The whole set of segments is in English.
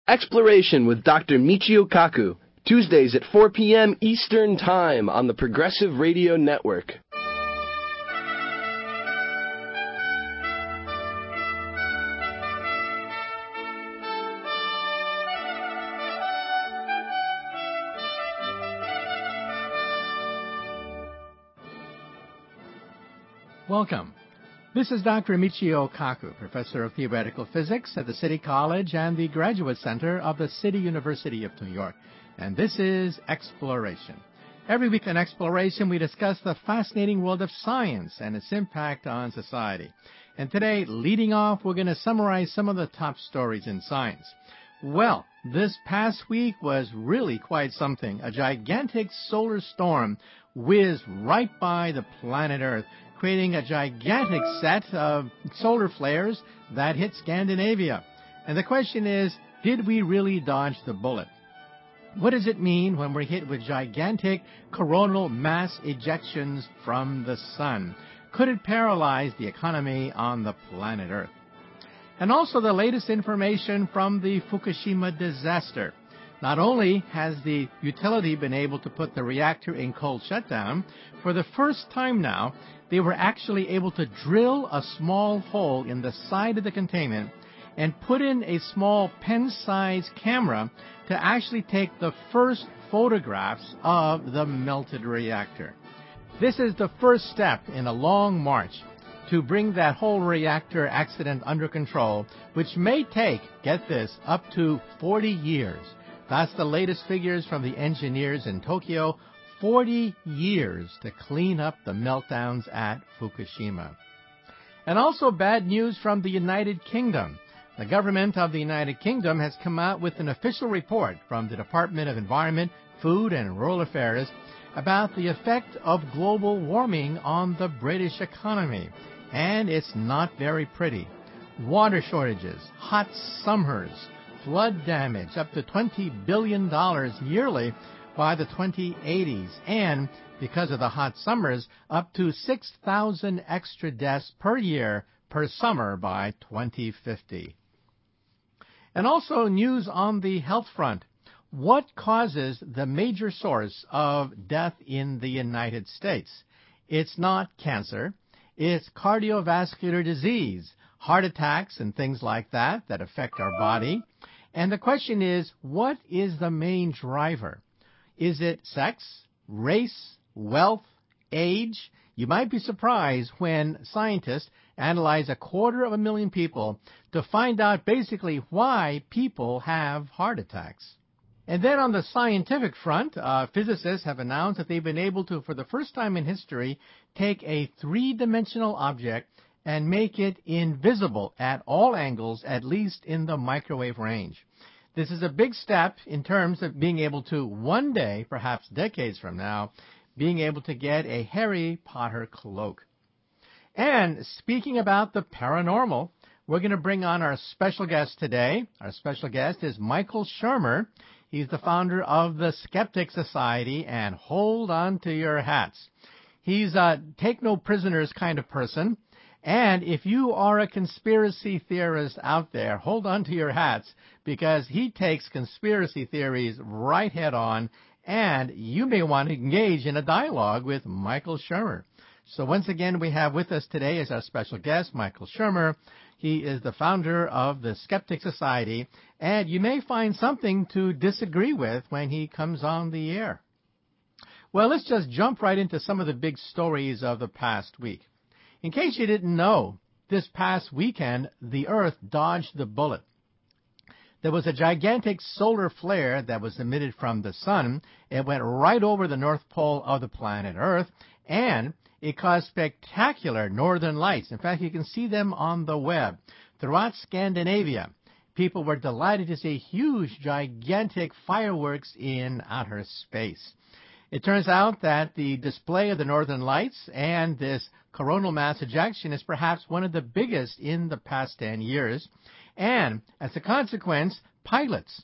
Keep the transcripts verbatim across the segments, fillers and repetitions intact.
Exploration with Doctor Michio Kaku, Tuesdays at four p.m. Eastern Time on the Progressive Radio Network. Welcome. This is Doctor Michio Kaku, Professor of Theoretical Physics at the City College and the Graduate Center of the City University of New York. And this is Exploration. Every week on Exploration, we discuss the fascinating world of science and its impact on society. And today, leading off, we're going to summarize some of the top stories in science. Well, this past week was really quite something. A gigantic solar storm whizzed right by the planet Earth, creating a gigantic set of solar flares that hit Scandinavia. And the question is, did we really dodge the bullet? What does it mean when we're hit with gigantic coronal mass ejections from the sun? Could it paralyze the economy on the planet Earth? And also the latest information from the Fukushima disaster. Not only has the utility been able to put the reactor in cold shutdown, for the first time now, they were actually able to drill a small hole in the side of the containment and put in a small pen-sized camera to actually take the first photographs of the melted reactor. This is the first step in a long march to bring that whole reactor accident under control, which may take, get this, up to forty years. That's the latest figures from the engineers in Tokyo. forty years to clean up the meltdowns at Fukushima. And also bad news from the United Kingdom. The government of the United Kingdom has come out with an official report from the Department of Environment, Food and Rural Affairs about the effect of global warming on the British economy. And it's not very pretty. Water shortages, hot summers, flood damage, up to twenty billion dollars yearly by the twenty eighties, and because of the hot summers, up to six thousand extra deaths per year per summer by twenty fifty. And also news on the health front. What causes the major source of death in the United States? It's not cancer. It's cardiovascular disease, heart attacks and things like that that affect our body. And the question is, what is the main driver? Is it sex, race, wealth, age? You might be surprised when scientists analyze a quarter of a million people to find out basically why people have heart attacks. And then on the scientific front, uh, physicists have announced that they've been able to, for the first time in history, take a three-dimensional object and make it invisible at all angles, at least in the microwave range. This is a big step in terms of being able to, one day, perhaps decades from now, being able to get a Harry Potter cloak. And speaking about the paranormal, we're going to bring on our special guest today. Our special guest is Michael Shermer. He's the founder of the Skeptic Society, and hold on to your hats. He's a take-no-prisoners kind of person. And if you are a conspiracy theorist out there, hold on to your hats, because he takes conspiracy theories right head on, and you may want to engage in a dialogue with Michael Shermer. So once again, we have with us today as our special guest, Michael Shermer. He is the founder of the Skeptic Society, and you may find something to disagree with when he comes on the air. Well, let's just jump right into some of the big stories of the past week. In case you didn't know, this past weekend, the Earth dodged the bullet. There was a gigantic solar flare that was emitted from the sun. It went right over the North Pole of the planet Earth, and it caused spectacular northern lights. In fact, you can see them on the web. Throughout Scandinavia, people were delighted to see huge, gigantic fireworks in outer space. It turns out that the display of the northern lights and this coronal mass ejection is perhaps one of the biggest in the past ten years. And as a consequence, pilots,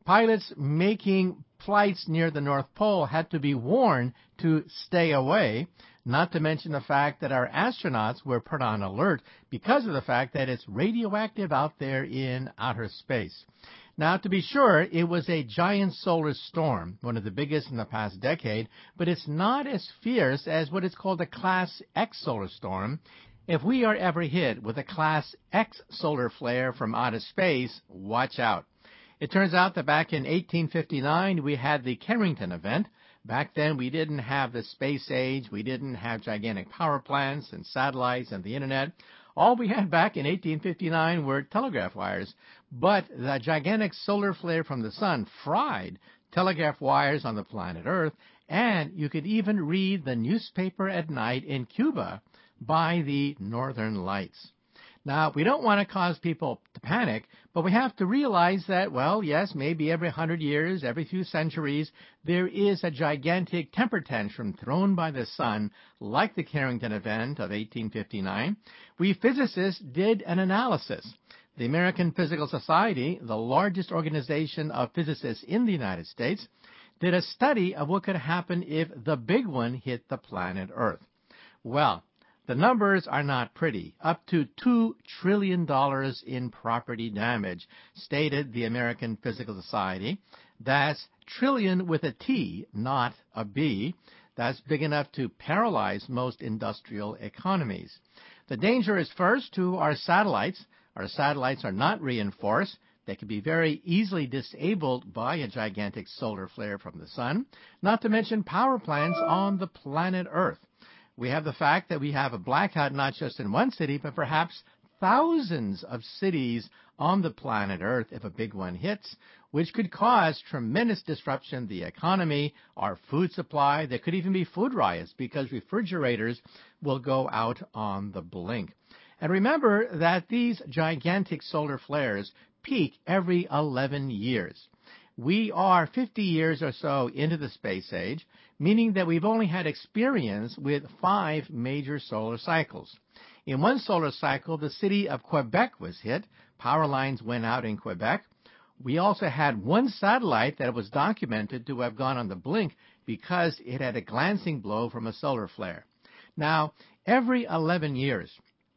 Pilots making flights near the North Pole had to be warned to stay away, not to mention the fact that our astronauts were put on alert because of the fact that it's radioactive out there in outer space. Now, to be sure, it was a giant solar storm, one of the biggest in the past decade, but it's not as fierce as what is called a Class X solar storm. If we are ever hit with a Class X solar flare from outer space, watch out. It turns out that back in eighteen fifty-nine, we had the Carrington event. Back then, we didn't have the space age, we didn't have gigantic power plants and satellites and the internet. All we had back in eighteen fifty-nine were telegraph wires. But the gigantic solar flare from the sun fried telegraph wires on the planet Earth, and you could even read the newspaper at night in Cuba by the Northern Lights. Now, we don't want to cause people to panic, but we have to realize that, well, yes, maybe every hundred years, every few centuries, there is a gigantic temper tantrum thrown by the sun, like the Carrington event of eighteen fifty-nine. We physicists did an analysis. The American Physical Society, the largest organization of physicists in the United States, did a study of what could happen if the big one hit the planet Earth. Well, the numbers are not pretty. Up to two trillion dollars in property damage, stated the American Physical Society. That's trillion with a T, not a B. That's big enough to paralyze most industrial economies. The danger is first to our satellites. Our satellites are not reinforced. They can be very easily disabled by a gigantic solar flare from the sun, not to mention power plants on the planet Earth. We have the fact that we have a blackout not just in one city, but perhaps thousands of cities on the planet Earth if a big one hits, which could cause tremendous disruption in the economy, our food supply. There could even be food riots because refrigerators will go out on the blink. And remember that these gigantic solar flares peak every eleven years. We are fifty years or so into the space age, meaning that we've only had experience with five major solar cycles. In one solar cycle, the city of Quebec was hit. Power lines went out in Quebec. We also had one satellite that was documented to have gone on the blink because it had a glancing blow from a solar flare. Now, every eleven years,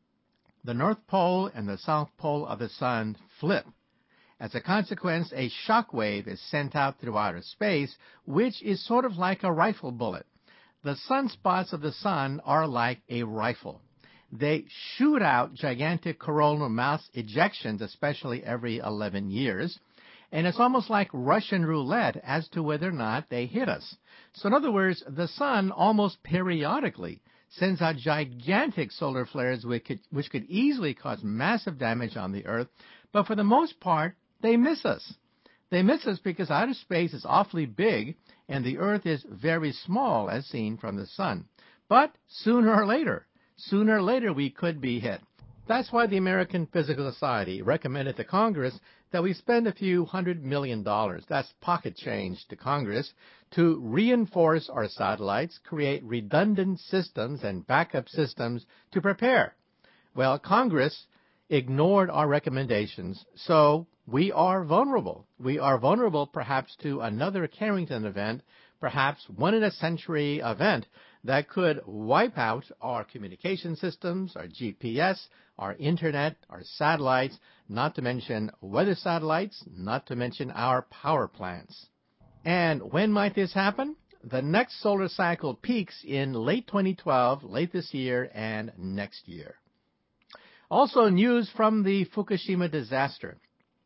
the North Pole and the South Pole of the Sun flip. As a consequence, a shock wave is sent out through outer space, which is sort of like a rifle bullet. The sunspots of the sun are like a rifle. They shoot out gigantic coronal mass ejections, especially every eleven years, and it's almost like Russian roulette as to whether or not they hit us. So in other words, the sun almost periodically sends out gigantic solar flares which could, which could easily cause massive damage on the Earth, but for the most part, they miss us. They miss us because outer space is awfully big, and the Earth is very small as seen from the sun. But sooner or later, sooner or later we could be hit. That's why the American Physical Society recommended to Congress that we spend a few hundred million dollars, that's pocket change to Congress, to reinforce our satellites, create redundant systems and backup systems to prepare. Well, Congress ignored our recommendations, so we are vulnerable. We are vulnerable perhaps to another Carrington event, perhaps one in a century event that could wipe out our communication systems, our G P S, our internet, our satellites, not to mention weather satellites, not to mention our power plants. And when might this happen? The next solar cycle peaks in late twenty twelve, late this year, and next year. Also, news from the Fukushima disaster.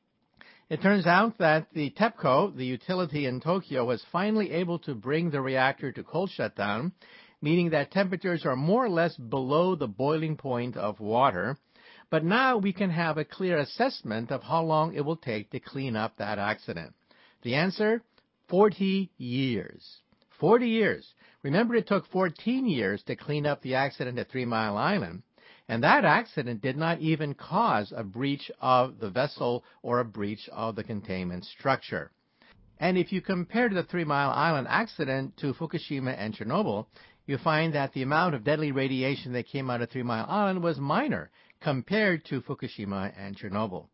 It turns out that the TEPCO, the utility in Tokyo, was finally able to bring the reactor to cold shutdown, meaning that temperatures are more or less below the boiling point of water. But now we can have a clear assessment of how long it will take to clean up that accident. The answer? forty years. forty years. Remember, it took fourteen years to clean up the accident at Three Mile Island. And that accident did not even cause a breach of the vessel or a breach of the containment structure. And if you compare the Three Mile Island accident to Fukushima and Chernobyl, you find that the amount of deadly radiation that came out of Three Mile Island was minor compared to Fukushima and Chernobyl.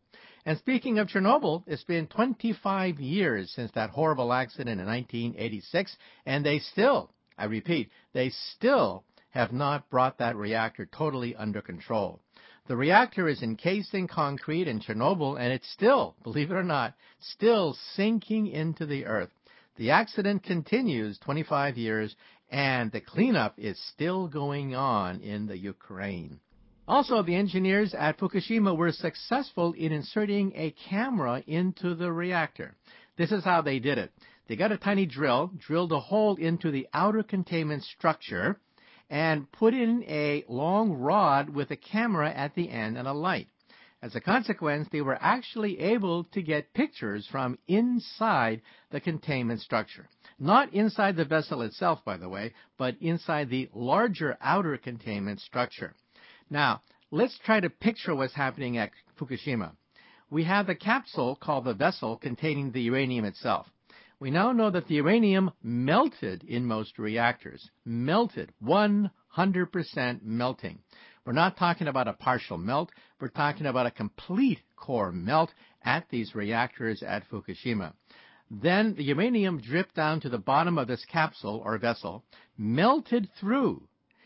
And speaking of Chernobyl, it's been twenty-five years since that horrible accident in nineteen eighty-six, and they still, I repeat, they still have not brought that reactor totally under control. The reactor is encased in concrete in Chernobyl, and it's still, believe it or not, still sinking into the earth. The accident continues twenty-five years, and the cleanup is still going on in the Ukraine. Also, the engineers at Fukushima were successful in inserting a camera into the reactor. This is how they did it. They got a tiny drill, drilled a hole into the outer containment structure, and put in a long rod with a camera at the end and a light. As a consequence, they were actually able to get pictures from inside the containment structure. Not inside the vessel itself, by the way, but inside the larger outer containment structure. Now, let's try to picture what's happening at Fukushima. We have the capsule called the vessel containing the uranium itself. We now know that the uranium melted in most reactors. Melted. one hundred percent melting. We're not talking about a partial melt. We're talking about a complete core melt at these reactors at Fukushima. Then the uranium dripped down to the bottom of this capsule or vessel, melted through.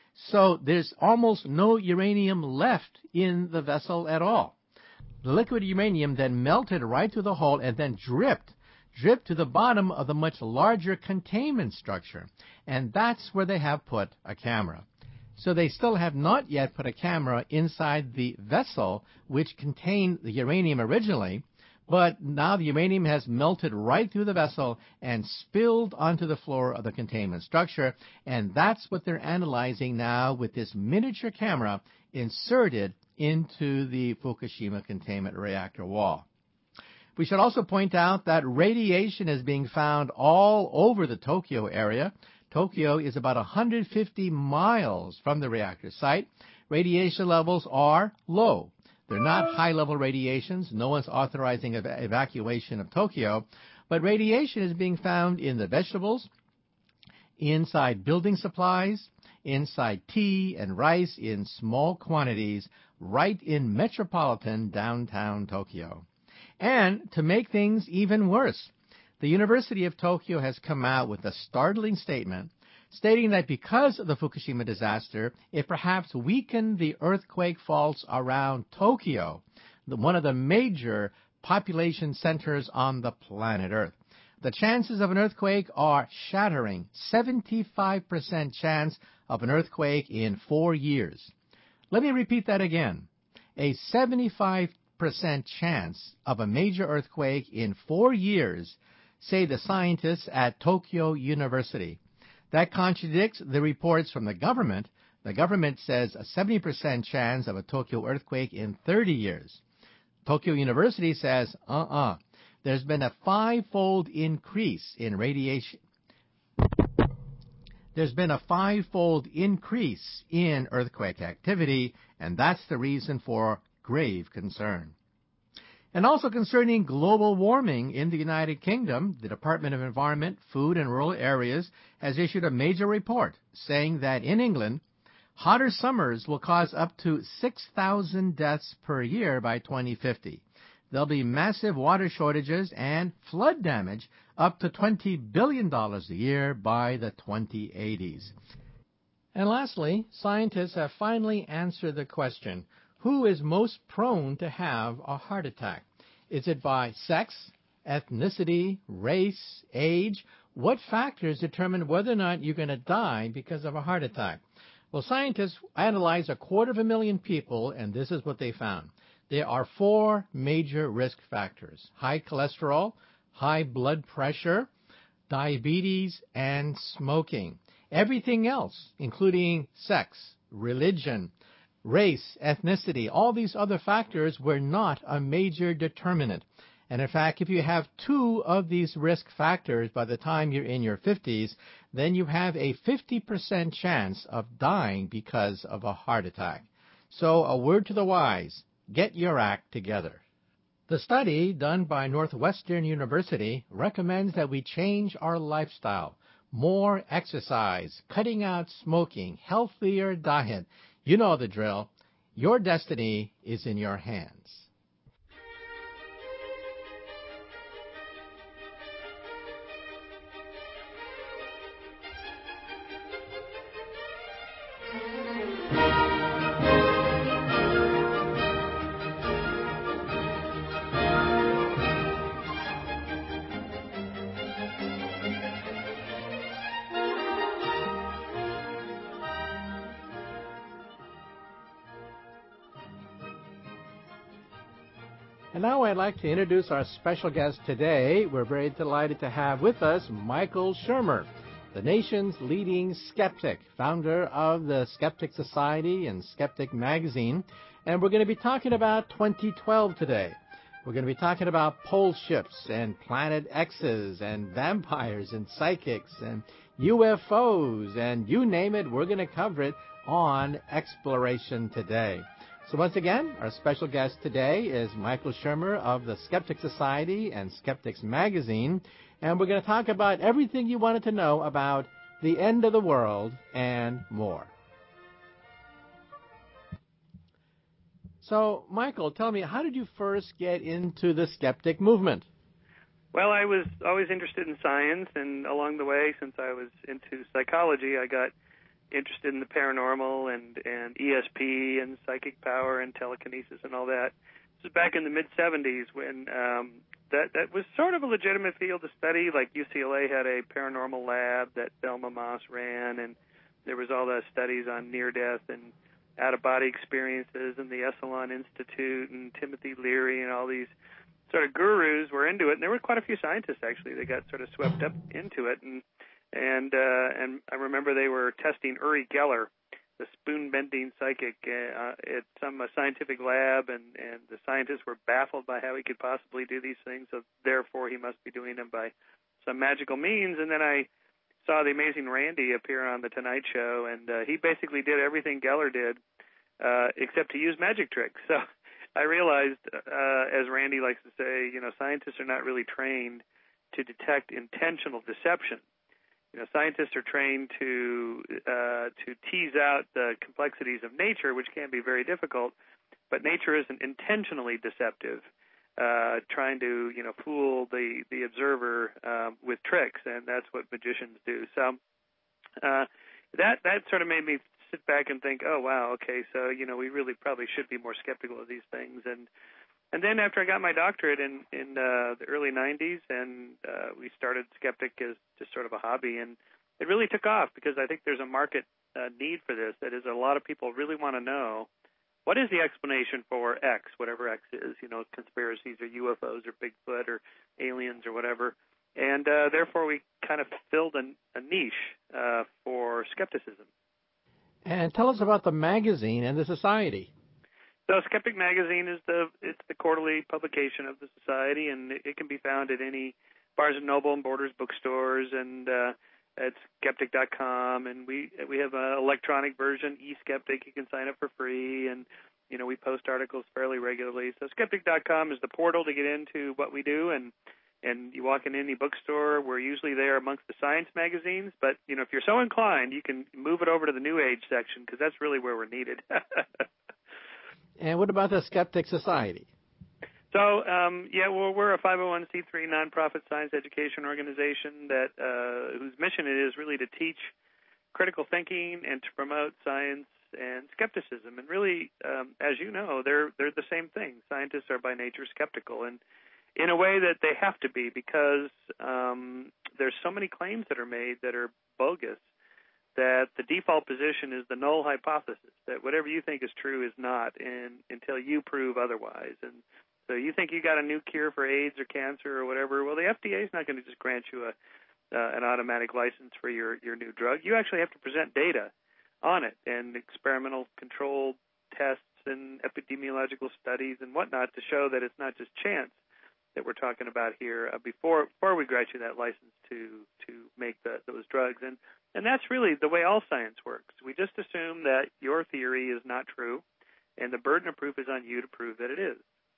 So there's almost no uranium left in the vessel at all. The liquid uranium then melted right through the hole and then dripped, dripped to the bottom of the much larger containment structure. And that's where they have put a camera. So they still have not yet put a camera inside the vessel which contained the uranium originally, but now the uranium has melted right through the vessel and spilled onto the floor of the containment structure, and that's what they're analyzing now with this miniature camera inserted into the Fukushima containment reactor wall. We should also point out that radiation is being found all over the Tokyo area. Tokyo is about one hundred fifty miles from the reactor site. Radiation levels are low. They're not high-level radiations. No one's authorizing ev- evacuation of Tokyo. But radiation is being found in the vegetables, inside building supplies, inside tea and rice in small quantities, right in metropolitan downtown Tokyo. And to make things even worse, the University of Tokyo has come out with a startling statement stating that because of the Fukushima disaster, it perhaps weakened the earthquake faults around Tokyo, the, one of the major population centers on the planet Earth. The chances of an earthquake are shattering, seventy-five percent chance of an earthquake in four years. Let me repeat that again. A seventy-five percent chance of a major earthquake in four years, say the scientists at Tokyo University. That contradicts the reports from the government. The government says a seventy percent chance of a Tokyo earthquake in thirty years. Tokyo University says, uh-uh, there's been a five-fold increase in radiation. There's been a five-fold increase in earthquake activity, and that's the reason for grave concern. And also concerning global warming in the United Kingdom, the Department of Environment, Food and Rural Areas has issued a major report saying that in England, hotter summers will cause up to six thousand deaths per year by twenty fifty. There'll be massive water shortages and flood damage up to twenty billion dollars a year by the twenty eighties. And lastly, scientists have finally answered the question, who is most prone to have a heart attack? Is it by sex, ethnicity, race, age? What factors determine whether or not you're going to die because of a heart attack? Well, scientists analyzed a quarter of a million people, and this is what they found. There are four major risk factors: high cholesterol, high blood pressure, diabetes, and smoking. Everything else, including sex, religion, race, ethnicity, all these other factors were not a major determinant. And in fact, if you have two of these risk factors by the time you're in your fifties, then you have a fifty percent chance of dying because of a heart attack. So a word to the wise, get your act together. The study done by Northwestern University recommends that we change our lifestyle. More exercise, cutting out smoking, healthier diet. You know the drill. Your destiny is in your hands. And now I'd like to introduce our special guest today. We're very delighted to have with us Michael Shermer, the nation's leading skeptic, founder of the Skeptic Society and Skeptic Magazine. And we're going to be talking about twenty twelve today. We're going to be talking about pole shifts and planet X's and vampires and psychics and U F Os and you name it, we're going to cover it on Exploration Today. So once again, our special guest today is Michael Shermer of the Skeptic Society and Skeptics Magazine, and we're going to talk about everything you wanted to know about the end of the world and more. So, Michael, tell me, how did you first get into the skeptic movement? Well, I was always interested in science, and along the way, since I was into psychology, I got interested in the paranormal and, and E S P and psychic power and telekinesis and all that. This was back in the mid-seventies when um, that, that was sort of a legitimate field to study. Like U C L A had a paranormal lab that Thelma Moss ran, and there was all the studies on near-death and out-of-body experiences, and the Esalen Institute and Timothy Leary and all these sort of gurus were into it. And there were quite a few scientists, actually, that got sort of swept up into it. And And uh, and I remember they were testing Uri Geller, the spoon-bending psychic, uh, at some uh, scientific lab, and, and the scientists were baffled by how he could possibly do these things, so therefore he must be doing them by some magical means. And then I saw the amazing Randy appear on The Tonight Show, and uh, he basically did everything Geller did, uh, except to use magic tricks. So I realized, uh, as Randy likes to say, you know, scientists are not really trained to detect intentional deception. You know, scientists are trained to uh, to tease out the complexities of nature, which can be very difficult, but nature isn't intentionally deceptive, uh, trying to, you know, fool the, the observer um, with tricks, and that's what magicians do. So uh, that that sort of made me sit back and think, oh, wow, okay, so, you know, we really probably should be more skeptical of these things. And And then after I got my doctorate in, in uh, the early nineties, and uh, we started Skeptic as just sort of a hobby, and it really took off because I think there's a market uh, need for this. That is, a lot of people really want to know, what is the explanation for X, whatever X is, you know, conspiracies or U F Os or Bigfoot or aliens or whatever. And uh, therefore we kind of filled a, a niche uh, for skepticism. And tell us about the magazine and the society. So Skeptic Magazine is the it's the quarterly publication of the society, and it, it can be found at any Barnes and Noble and Borders bookstores, and uh, at skeptic dot com. And we we have an electronic version, eSkeptic. You can sign up for free, and you know we post articles fairly regularly. So skeptic dot com is the portal to get into what we do, and and you walk in any bookstore, we're usually there amongst the science magazines. But you know if you're so inclined, you can move it over to the New Age section because that's really where we're needed. And what about the Skeptic Society? So, um, yeah, well, we're a five oh one c three nonprofit science education organization that uh, whose mission it is really to teach critical thinking and to promote science and skepticism. And really, um, as you know, they're they're the same thing. Scientists are by nature skeptical, and in a way that they have to be because um, there's so many claims that are made that are bogus, that the default position is the null hypothesis, that whatever you think is true is not, and until you prove otherwise. And so you think you got a new cure for AIDS or cancer or whatever, well, the F D A is not going to just grant you a uh, an automatic license for your, your new drug. You actually have to present data on it and experimental controlled tests and epidemiological studies and whatnot to show that it's not just chance that we're talking about here uh, before before we grant you that license to to make the, those drugs. And and that's really the way all science works. We just assume that your theory is not true, and the burden of proof is on you to prove that it is.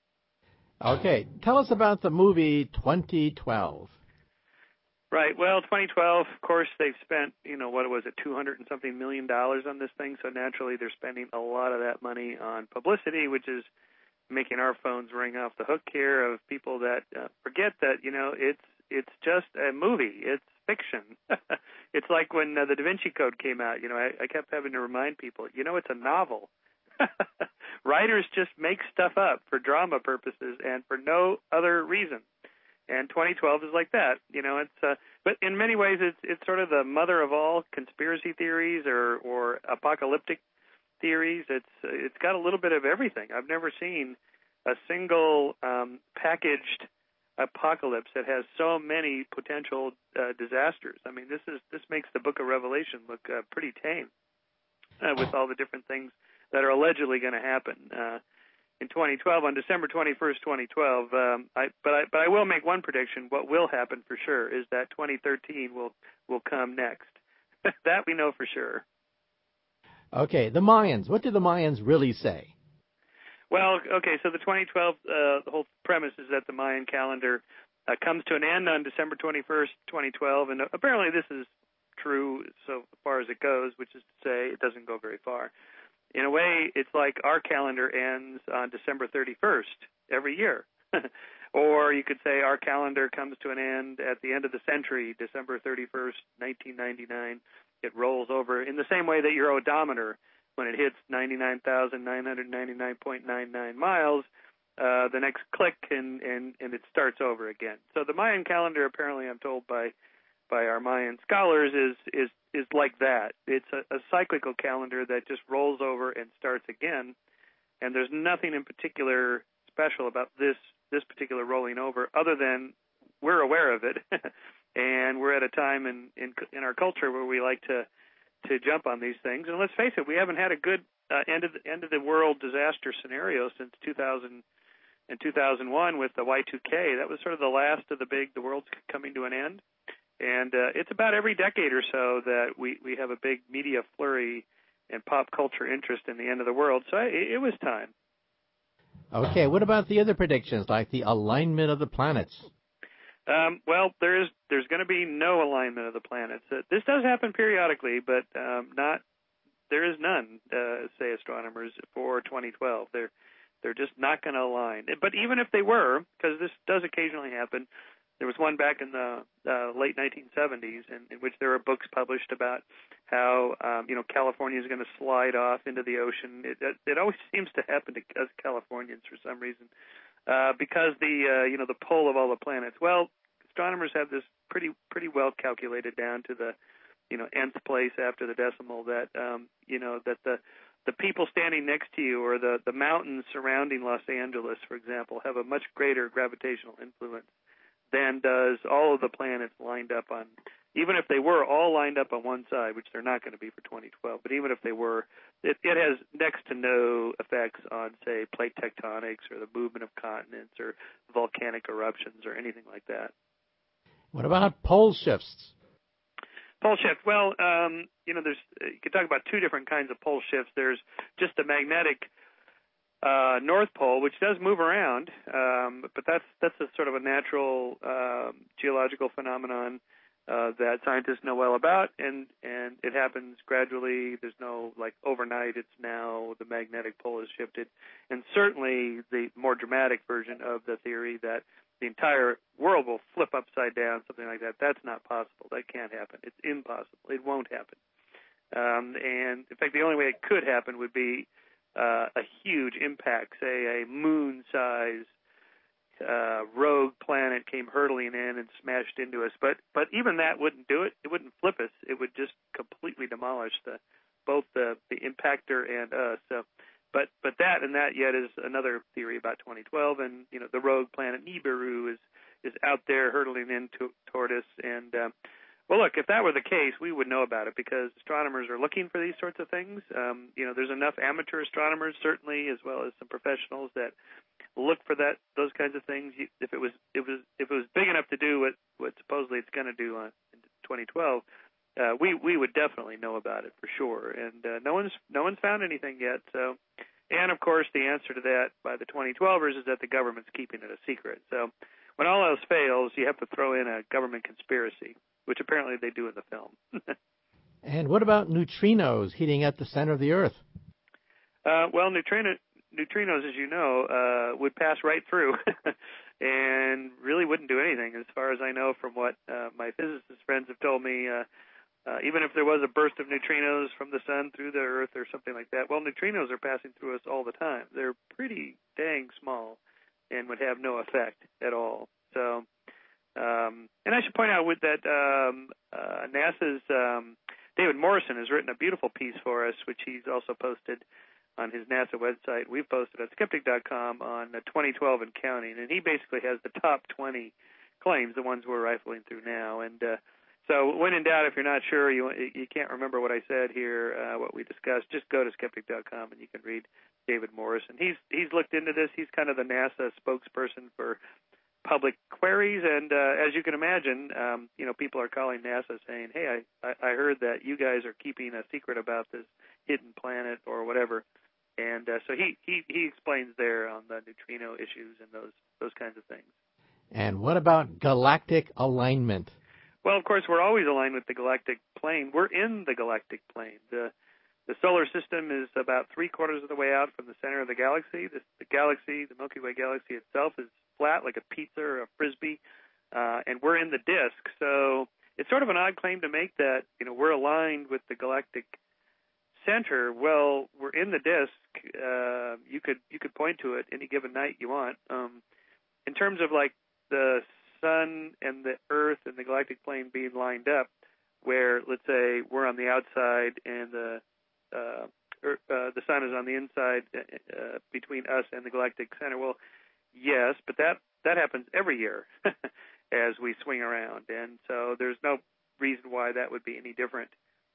Okay, tell us about the movie twenty twelve. Right. Well, twenty twelve, of course, they've spent, you know, what was it, two hundred and something million dollars on this thing. So naturally, they're spending a lot of that money on publicity, which is making our phones ring off the hook here of people that uh, forget that, you know, it's it's just a movie. It's fiction. It's like when uh, the Da Vinci Code came out. You know, I, I kept having to remind people, you know, it's a novel. Writers just make stuff up for drama purposes and for no other reason. And twenty twelve is like that. You know, it's uh, but in many ways it's it's sort of the mother of all conspiracy theories or or apocalyptic theories. It's it's got a little bit of everything. I've never seen a single um, packaged apocalypse that has so many potential uh, disasters. I mean, this is this makes the Book of Revelation look uh, pretty tame uh, with all the different things that are allegedly going to happen uh, in twenty twelve. On December twenty-first, twenty twelve. Um, I, but I but I will make one prediction. What will happen for sure is that twenty thirteen will will come next. That we know for sure. Okay, the Mayans. What did the Mayans really say? Well, okay, so the twenty twelve, uh, the whole premise is that the Mayan calendar uh, comes to an end on December twenty-first, twenty twelve, and apparently this is true so far as it goes, which is to say it doesn't go very far. In a way, it's like our calendar ends on December thirty-first every year. Or you could say our calendar comes to an end at the end of the century, December thirty-first, nineteen ninety-nine. It rolls over in the same way that your odometer, when it hits ninety-nine thousand nine hundred ninety-nine point nine nine miles, uh, the next click and, and, and it starts over again. So the Mayan calendar, apparently I'm told by by our Mayan scholars, is is is like that. It's a, a cyclical calendar that just rolls over and starts again, and there's nothing in particular special about this this particular rolling over other than we're aware of it, and we're at a time in, in in our culture where we like to to jump on these things. And let's face it, we haven't had a good uh, end of the, end of the world disaster scenario since two thousand and two thousand one with the Y two K. That was sort of the last of the big, the world's coming to an end. And uh, it's about every decade or so that we, we have a big media flurry and pop culture interest in the end of the world. So it, it was time. Okay, what about the other predictions, like the alignment of the planets? Um, well, there is there's going to be no alignment of the planets. Uh, this does happen periodically, but um, not there is none, uh, say astronomers, for twenty twelve. They're they're just not going to align. But even if they were, because this does occasionally happen, there was one back in the uh, late nineteen seventies in, in which there were books published about how um, you know California is going to slide off into the ocean. It, it, it always seems to happen to us Californians for some reason. Uh, because the uh, you know the pull of all the planets. Well, astronomers have this pretty pretty well calculated down to the you know nth place after the decimal that um, you know that the the people standing next to you or the the mountains surrounding Los Angeles, for example, have a much greater gravitational influence than does all of the planets lined up on. Even if they were all lined up on one side, which they're not going to be for twenty twelve, but even if they were, it, it has next to no effects on, say, plate tectonics or the movement of continents or volcanic eruptions or anything like that. What about pole shifts? Pole shift. Well, um, you know, there's you could talk about two different kinds of pole shifts. There's just the magnetic uh, North Pole, which does move around, um, but that's that's a sort of a natural um, geological phenomenon Uh, that scientists know well about, and, and it happens gradually. There's no, like, overnight, it's now the magnetic pole has shifted. And certainly the more dramatic version of the theory that the entire world will flip upside down, something like that, that's not possible. That can't happen. It's impossible. It won't happen. Um, and, in fact, the only way it could happen would be uh, a huge impact, say a moon-sized Uh, rogue planet came hurtling in and smashed into us, but but even that wouldn't do it. It wouldn't flip us. It would just completely demolish the both the the impactor and us. So, but but that and that yet is another theory about twenty twelve, and you know the rogue planet Nibiru is is out there hurtling in to, toward us. And um, well, look, if that were the case, we would know about it because astronomers are looking for these sorts of things. Um, you know, there's enough amateur astronomers certainly, as well as some professionals that look for that those kinds of things. If it was it was if it was big enough to do what, what supposedly it's going to do on in twenty twelve, uh, we we would definitely know about it for sure. And uh, no one's no one's found anything yet. So, and of course, the answer to that by the twenty twelvers is that the government's keeping it a secret. So, when all else fails, you have to throw in a government conspiracy, which apparently they do in the film. And what about neutrinos heating up the center of the Earth? Uh, well, neutrino. Neutrinos, as you know, uh, would pass right through and really wouldn't do anything, as far as I know from what uh, my physicist friends have told me. Uh, uh, even if there was a burst of neutrinos from the sun through the Earth or something like that, well, neutrinos are passing through us all the time. They're pretty dang small and would have no effect at all. So, um, and I should point out with that um, uh, NASA's um, David Morrison has written a beautiful piece for us, which he's also posted. on his NASA website. We've posted at skeptic dot com on uh, twenty twelve and counting, and he basically has the top twenty claims, the ones we're rifling through now. And uh, so when in doubt, if you're not sure, you you can't remember what I said here, uh, what we discussed, just go to skeptic dot com and you can read David Morrison. He's he's looked into this. He's kind of the NASA spokesperson for public queries, and uh, as you can imagine, um, you know, people are calling NASA saying, hey, I, I heard that you guys are keeping a secret about this hidden planet or whatever. And uh, so he, he, he explains there on the neutrino issues and those those kinds of things. And what about galactic alignment? Well, of course, we're always aligned with the galactic plane. We're in the galactic plane. The the solar system is about three quarters of the way out from the center of the galaxy. The, the galaxy, the Milky Way galaxy itself, is flat like a pizza or a frisbee, uh, and we're in the disk. So it's sort of an odd claim to make that, you know, we're aligned with the galactic center. Well, we're in the disk. Uh, you could you could point to it any given night you want. Um, in terms of like the sun and the Earth and the galactic plane being lined up, where let's say we're on the outside and the uh, Earth, uh, the sun is on the inside uh, between us and the galactic center. Well, yes, but that that happens every year as we swing around, and so there's no reason why that would be any different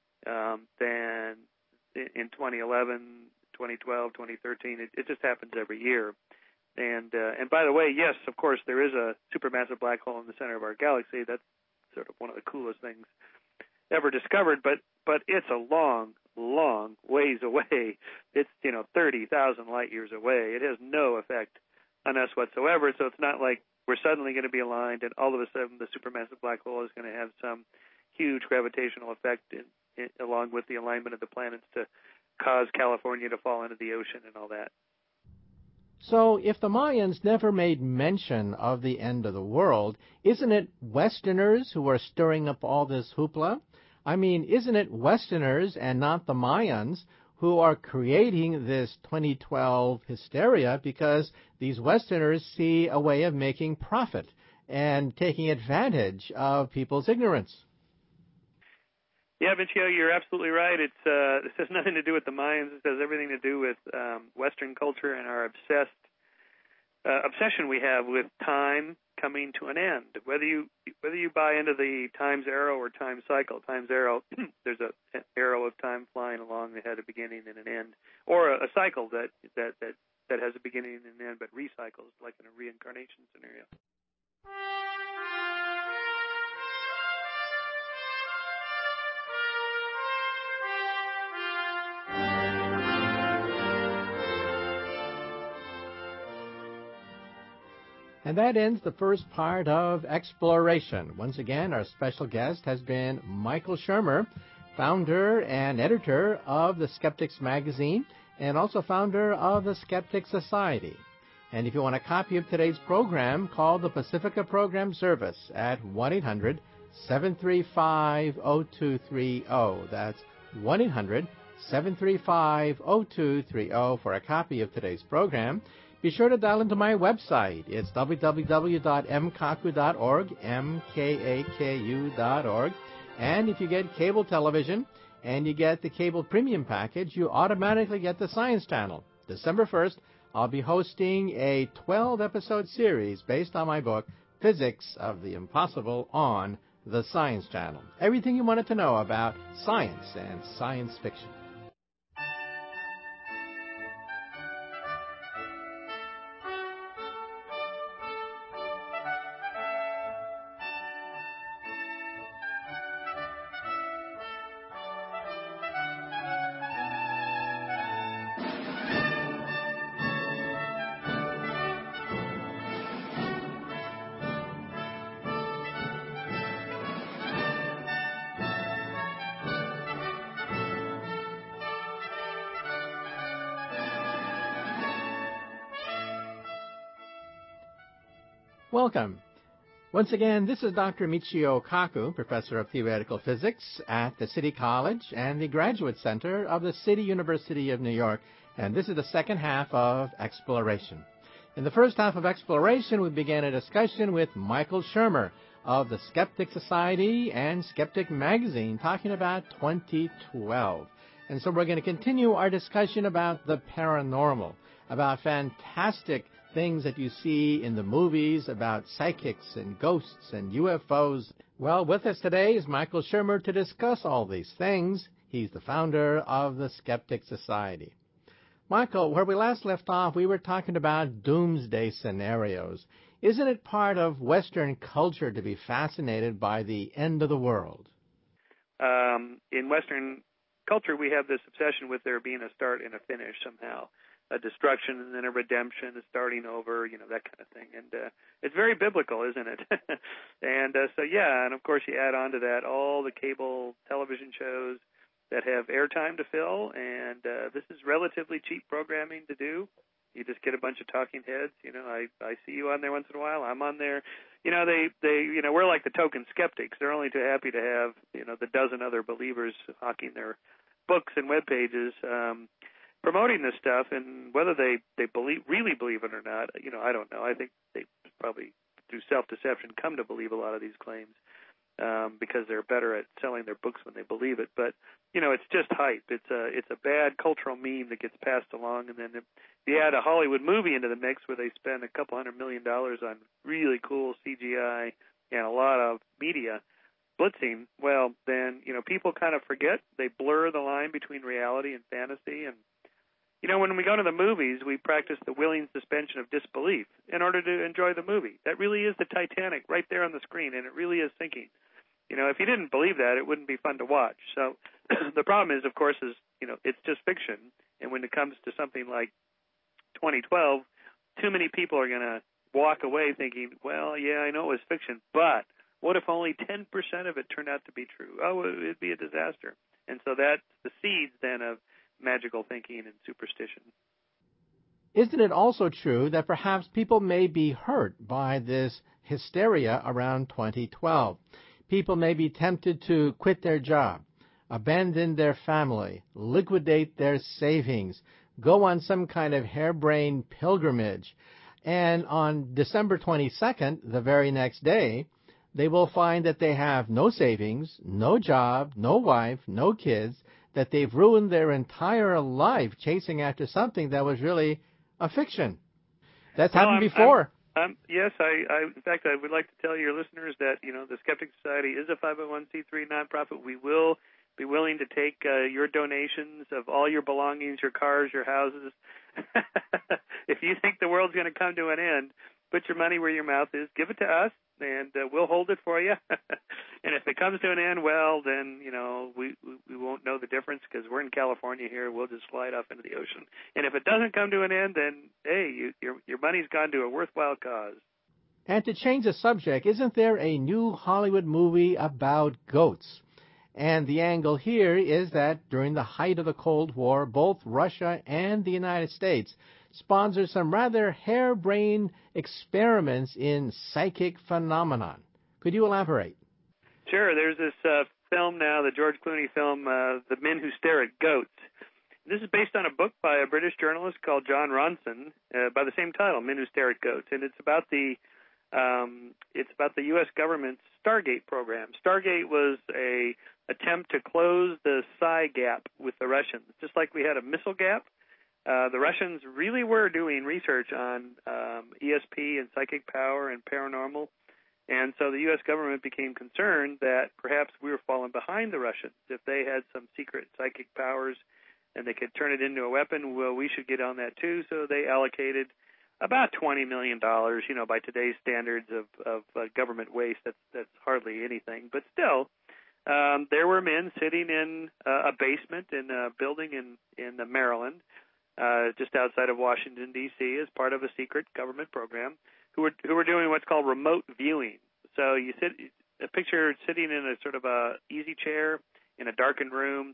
um, than in twenty eleven, twenty twelve, twenty thirteen. It, it just happens every year. And uh, and by the way, yes, of course, there is a supermassive black hole in the center of our galaxy. That's sort of one of the coolest things ever discovered. But but it's a long, long ways away. It's, you know, thirty thousand light years away. It has no effect on us whatsoever. So it's not like we're suddenly going to be aligned and all of a sudden the supermassive black hole is going to have some huge gravitational effect in, in, along with the alignment of the planets to cause California to fall into the ocean and all that. So if the Mayans never made mention of the end of the world, isn't it Westerners who are stirring up all this hoopla? I mean, isn't it Westerners and not the Mayans who are creating this twenty twelve hysteria because these Westerners see a way of making profit and taking advantage of people's ignorance? Yeah, Vincio, you're absolutely right. It's uh, this has nothing to do with the Mayans. This has everything to do with um, Western culture and our obsessed uh, obsession we have with time coming to an end. Whether you whether you buy into the time's arrow or time cycle, time's arrow, there's a, an arrow of time flying along that had a beginning and an end, or a, a cycle that, that that that has a beginning and an end but recycles, like in a reincarnation scenario. And that ends the first part of Exploration. Once again, our special guest has been Michael Shermer, founder and editor of the Skeptics magazine, and also founder of the Skeptic Society. And if you want a copy of today's program, call the Pacifica Program Service at one eight hundred seven three five oh two three oh. That's one eight hundred seven three five oh two three oh for a copy of today's program. Be sure to dial into my website. It's w w w dot m kaku dot org, M K A K U dot org. And if you get cable television and you get the cable premium package, you automatically get the Science Channel. December first, I'll be hosting a twelve-episode series based on my book, Physics of the Impossible, on the Science Channel. Everything you wanted to know about science and science fiction. Welcome. Once again, this is Doctor Michio Kaku, Professor of Theoretical Physics at the City College and the Graduate Center of the City University of New York, and this is the second half of Exploration. In the first half of Exploration, we began a discussion with Michael Shermer of the Skeptic Society and Skeptic Magazine, talking about twenty twelve. And so we're going to continue our discussion about the paranormal, about fantastic things that you see in the movies, about psychics and ghosts and U F Os. Well, with us today is Michael Shermer to discuss all these things. He's the founder of the Skeptic Society. Michael, where we last left off, we were talking about doomsday scenarios. Isn't it part of Western culture to be fascinated by the end of the world? Um, in Western culture, we have this obsession with there being a start and a finish somehow, a destruction and then a redemption, a starting over, you know, that kind of thing. And uh, it's very biblical, isn't it? and uh, so, yeah, and of course you add on to that all the cable television shows that have airtime to fill, and uh, this is relatively cheap programming to do. You just get a bunch of talking heads. You know, I, I see you on there once in a while. I'm on there. You know, they, they, you know, we're like the token skeptics. They're only too happy to have, you know, the dozen other believers hawking their books and web pages, um, promoting this stuff. And whether they, they believe, really believe it or not, you know, I don't know. I think they probably, through self-deception, come to believe a lot of these claims. Um, because they're better at selling their books when they believe it. But, you know, it's just hype. It's a it's a bad cultural meme that gets passed along. And then if you add a Hollywood movie into the mix where they spend a couple hundred million dollars on really cool C G I and a lot of media blitzing, well, then, you know, people kind of forget. They blur the line between reality and fantasy. And, you know, when we go to the movies, we practice the willing suspension of disbelief in order to enjoy the movie. That really is the Titanic right there on the screen, and it really is sinking. You know, if you didn't believe that, it wouldn't be fun to watch. So the problem is, of course, is, you know, it's just fiction. And when it comes to something like twenty twelve, too many people are going to walk away thinking, well, yeah, I know it was fiction, but what if only ten percent of it turned out to be true? Oh, it'd be a disaster. And so that's the seeds then of magical thinking and superstition. Isn't it also true that perhaps people may be hurt by this hysteria around twenty twelve? People may be tempted to quit their job, abandon their family, liquidate their savings, go on some kind of harebrained pilgrimage, and on December twenty-second, the very next day, they will find that they have no savings, no job, no wife, no kids, that they've ruined their entire life chasing after something that was really a fiction. That's well, happened I'm, before. I'm, I'm, yes, I, I, in fact, I would like to tell your listeners that, you know, the Skeptic Society is a five oh one c three nonprofit. We will be willing to take uh, your donations of all your belongings, your cars, your houses. If you think the world's going to come to an end, put your money where your mouth is. Give it to us, and uh, we'll hold it for you. And if it comes to an end, well, then, you know, we we won't know the difference because we're in California here. We'll just slide off into the ocean. And if it doesn't come to an end, then, hey, you, your your money's gone to a worthwhile cause. And to change the subject, isn't there a new Hollywood movie about goats? And the angle here is that during the height of the Cold War, both Russia and the United States sponsored some rather harebrained experiments in psychic phenomenon. Could you elaborate? Sure. There's this uh, film now, the George Clooney film, uh, The Men Who Stare at Goats. This is based on a book by a British journalist called John Ronson uh, by the same title, Men Who Stare at Goats, and it's about the um, it's about the U S government's Stargate program. Stargate was a attempt to close the psi gap with the Russians, just like we had a missile gap. Uh, the Russians really were doing research on um, E S P and psychic power and paranormal. And so the U S government became concerned that perhaps we were falling behind the Russians. If they had some secret psychic powers and they could turn it into a weapon, well, we should get on that too. So they allocated about twenty million dollars, you know, by today's standards of, of uh, government waste. That's, that's hardly anything. But still, um, there were men sitting in uh, a basement in a building in, in Maryland, uh, just outside of Washington, D C, as part of a secret government program, who were who were doing what's called remote viewing. So you sit, a picture sitting in a sort of a easy chair in a darkened room,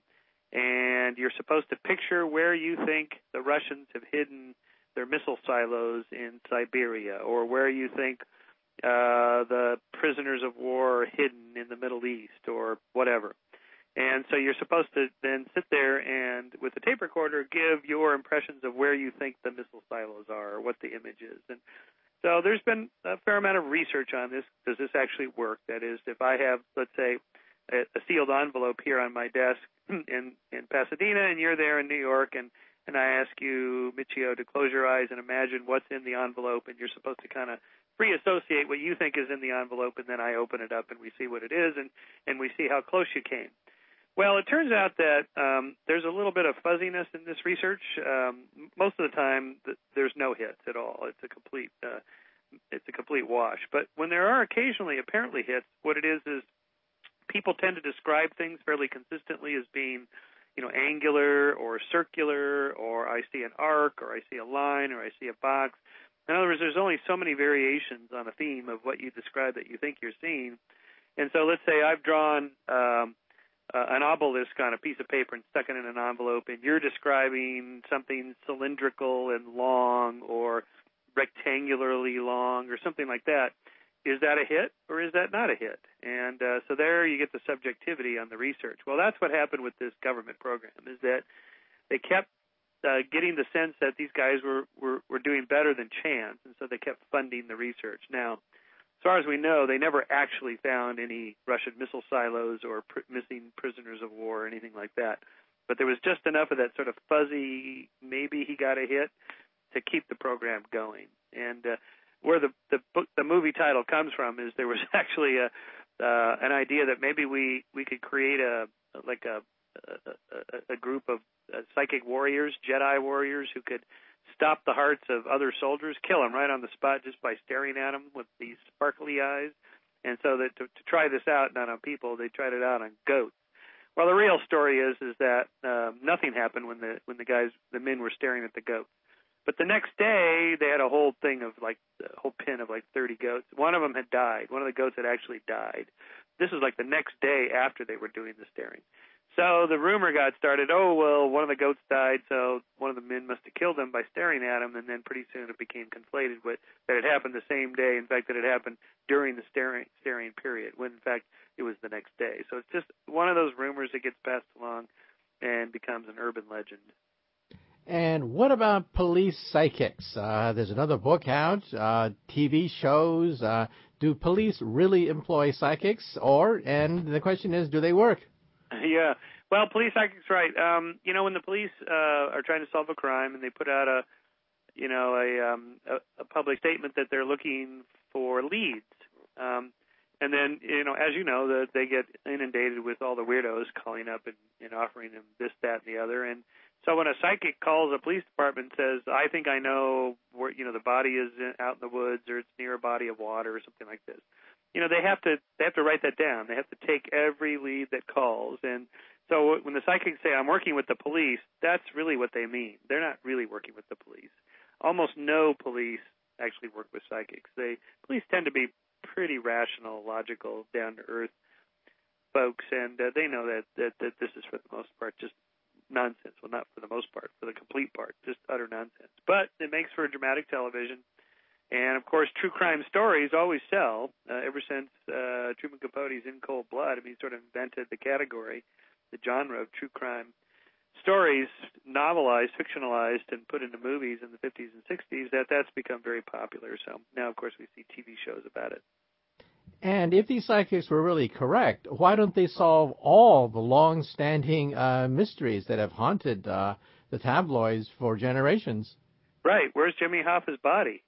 and you're supposed to picture where you think the Russians have hidden their missile silos in Siberia, or where you think uh, the prisoners of war are hidden in the Middle East, or whatever. And so you're supposed to then sit there and, with the tape recorder, give your impressions of where you think the missile silos are, or what the image is. And so there's been a fair amount of research on this. Does this actually work? That is, if I have, let's say, a, a sealed envelope here on my desk in, in Pasadena, and you're there in New York, and, and I ask you, Michio, to close your eyes and imagine what's in the envelope, and you're supposed to kind of free associate what you think is in the envelope, and then I open it up and we see what it is, and, and we see how close you came. Well, it turns out that um, there's a little bit of fuzziness in this research. Um, most of the time, th- there's no hits at all. It's a complete, uh, it's a complete wash. But when there are occasionally apparently hits, what it is is people tend to describe things fairly consistently as being, you know, angular or circular, or I see an arc, or I see a line, or I see a box. In other words, there's only so many variations on a theme of what you describe that you think you're seeing. And so let's say I've drawn um, uh, an obelisk on a piece of paper and stuck it in an envelope, and you're describing something cylindrical and long or rectangularly long or something like that. Is that a hit or is that not a hit? And uh, so there you get the subjectivity on the research. Well, that's what happened with this government program, is that they kept Uh, getting the sense that these guys were, were, were doing better than chance, and so they kept funding the research. Now, as far as we know, they never actually found any Russian missile silos or pr- missing prisoners of war or anything like that. But there was just enough of that sort of fuzzy, maybe he got a hit, to keep the program going. And uh, where the, the book, the movie title comes from is there was actually a uh, an idea that maybe we, we could create a like a a, a, a group of uh, psychic warriors, Jedi warriors, who could stop the hearts of other soldiers, kill them right on the spot just by staring at them with these sparkly eyes. And so that to, to try this out, not on people, they tried it out on goats. Well, the real story is is that uh, nothing happened when the when the guys, the men were staring at the goats. But the next day, they had a whole thing of like a whole pen of like thirty goats. One of them had died. One of the goats had actually died. This was like the next day after they were doing the staring. So the rumor got started, oh, well, one of the goats died, so one of the men must have killed him by staring at him, and then pretty soon it became conflated with that it happened the same day, in fact, that it happened during the staring, staring period, when, in fact, it was the next day. So it's just one of those rumors that gets passed along and becomes an urban legend. And what about police psychics? Uh, there's another book out, uh, T V shows. Uh, do police really employ psychics? Or, and the question is, do they work? Yeah. Well, police psychics, right. Um, you know, when the police uh, are trying to solve a crime and they put out a, you know, a, um, a, a public statement that they're looking for leads, um, and then, you know, as you know, the, they get inundated with all the weirdos calling up and, and offering them this, that, and the other. And so when a psychic calls a police department and says, I think I know where, you know, the body is in, out in the woods, or it's near a body of water or something like this, you know, they have to they have to write that down. They have to take every lead that calls. And so when the psychics say, I'm working with the police, that's really what they mean. They're not really working with the police. Almost no police actually work with psychics. They police tend to be pretty rational, logical, down-to-earth folks, and uh, they know that, that, that this is, for the most part, just nonsense. Well, not for the most part, for the complete part, just utter nonsense. But it makes for dramatic television. And, of course, true crime stories always sell. Uh, ever since uh, Truman Capote's In Cold Blood, I mean, he sort of invented the category, the genre of true crime stories, novelized, fictionalized, and put into movies in the fifties and sixties, that that's become very popular. So now, of course, we see T V shows about it. And if these psychics were really correct, why don't they solve all the long-standing uh, mysteries that have haunted uh, the tabloids for generations? Right. Where's Jimmy Hoffa's body?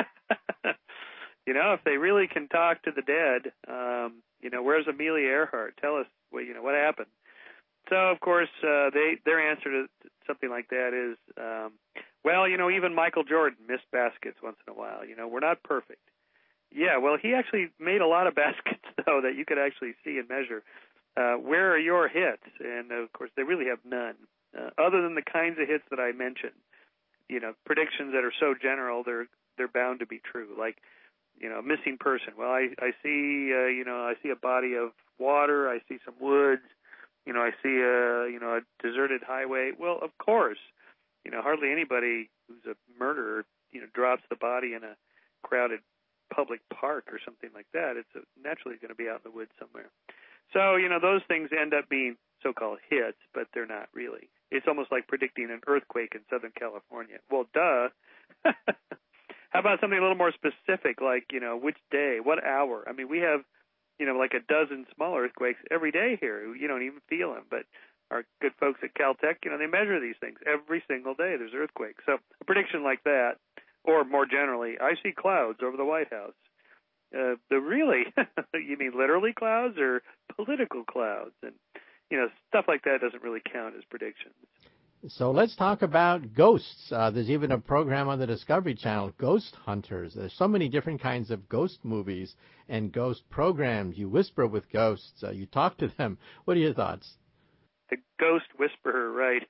You know, if they really can talk to the dead, um, you know, where's Amelia Earhart? Tell us, well, you know, what happened. So, of course, uh, they their answer to something like that is, um, well, you know, even Michael Jordan missed baskets once in a while. You know, we're not perfect. Yeah, well, he actually made a lot of baskets, though, that you could actually see and measure. Uh, where are your hits? And, of course, they really have none, uh, other than the kinds of hits that I mentioned. You know, predictions that are so general, they're they're bound to be true. Like, you know, missing person. Well, I, I see, uh, you know, I see a body of water. I see some woods. You know, I see a, you know, a deserted highway. Well, of course, you know, hardly anybody who's a murderer, you know, drops the body in a crowded public park or something like that. It's a, naturally going to be out in the woods somewhere. So, you know, those things end up being so-called hits, but they're not really. It's almost like predicting an earthquake in Southern California. Well, duh. How about something a little more specific, like, you know, which day, what hour? I mean, we have you know, like a dozen small earthquakes every day here. You don't even feel them, but our good folks at Caltech, you know, they measure these things every single day. There's earthquakes. So a prediction like that, or more generally, I see clouds over the White House. Uh, the really, you mean literally clouds or political clouds? And, you know, stuff like that doesn't really count as predictions. So let's talk about ghosts. Uh, there's even a program on the Discovery Channel, Ghost Hunters. There's so many different kinds of ghost movies and ghost programs. You whisper with ghosts. Uh, you talk to them. What are your thoughts? The ghost whisperer, right.